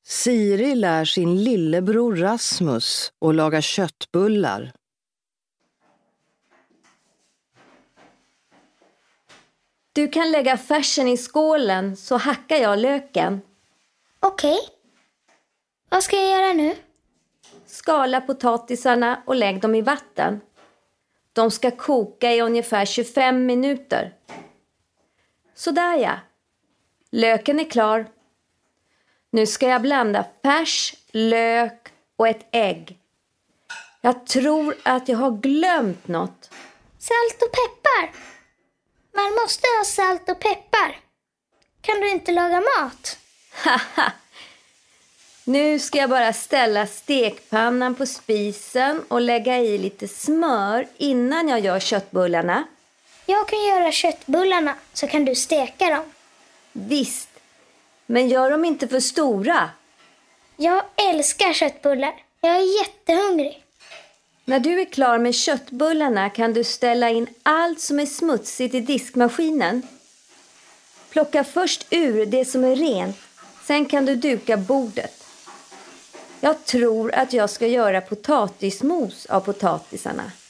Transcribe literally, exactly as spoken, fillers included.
Siri lär sin lillebror Rasmus att laga köttbullar. Du kan lägga färsen i skålen så hackar jag löken. Okej. Vad ska jag göra nu? Skala potatisarna och lägg dem i vatten. De ska koka i ungefär tjugofem minuter. Sådär ja. Löken är klar. Nu ska jag blanda färs, lök och ett ägg. Jag tror att jag har glömt något. Salt och peppar. Man måste ha salt och peppar. Kan du inte laga mat? Haha. Nu ska jag bara ställa stekpannan på spisen och lägga i lite smör innan jag gör köttbullarna. Jag kan göra köttbullarna så kan du steka dem. Visst, men gör dem inte för stora. Jag älskar köttbullar. Jag är jättehungrig. När du är klar med köttbullarna kan du ställa in allt som är smutsigt i diskmaskinen. Plocka först ur det som är rent, sen kan du duka bordet. Jag tror att jag ska göra potatismos av potatisarna.